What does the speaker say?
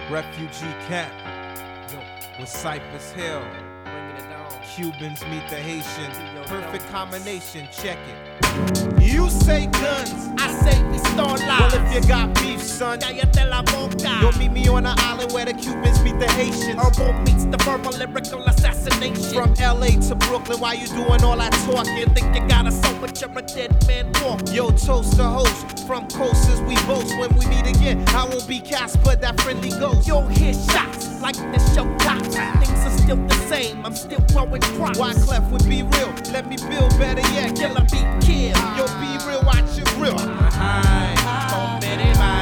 Refugee camp with Cypress Hill. Cubans meet the Haitian. Perfect combination, check it. You say guns, I say we start live. well if you got beef, son, Cállate la boca. you'll meet me on the island where the Cubans meet the Haitians. Herbal meets the verbal lyrical assassination. From LA to Brooklyn, why you doing all that talking? Think you got a soul, but you're a dead man walk. Yo, toast the host, from coasters we boast. When we meet again, I won't be Casper, that friendly ghost. You'll hear shots like the show tops. Things are still the same, I'm still growing crops. Wyclef would be real, let me build better yet. Killer be killed. Yo, be real, watch your grill. Con Betty Bye.